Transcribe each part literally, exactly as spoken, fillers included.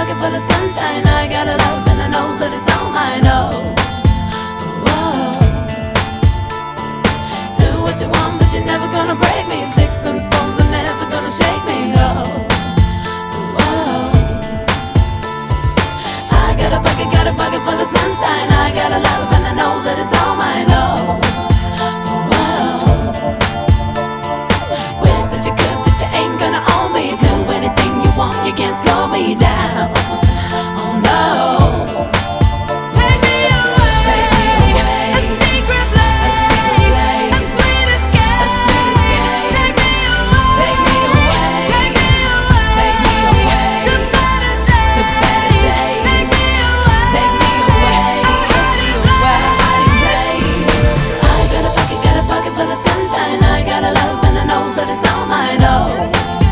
bucket full of sunshine. I got a love and I know that it's all mine. Oh, whoa. Do what you want, but you're never gonna break me. Sticks and stones are never gonna shake me. Oh, whoa. I got a bucket, got a bucket full of sunshine. I got a love and I know that it's all mine. Oh, you can't slow me down. Oh no. Take me away. Take me away. A secret place. A secret place. A sweet escape. A sweet escape. Take me away. Take me away. Take me away. Take me away. To better days. To better days. Take me away. Take me away. A hiding place. I got a bucket, got a bucket full of sunshine. I got a love and I know that it's all mine. Oh.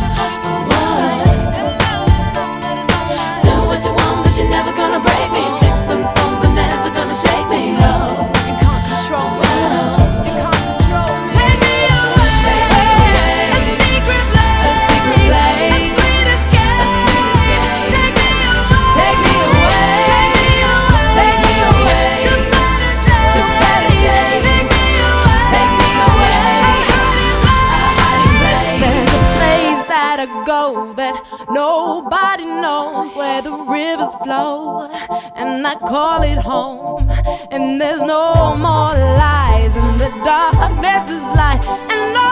You're never gonna break me. Sticks and stones are never gonna shake me. Oh, you can't control me. Oh. You can't control me. Take me away. Take me away. A secret place. A secret place. A sweet escape. A sweet escape. Take me away. Take me away. Take me away. Take me away. To better days. Take me away. Take me away. A hiding place. There's a place that I go that nobody knows, where the rivers flow, and I call it home. And there's no more lies, and the darkness is light, and no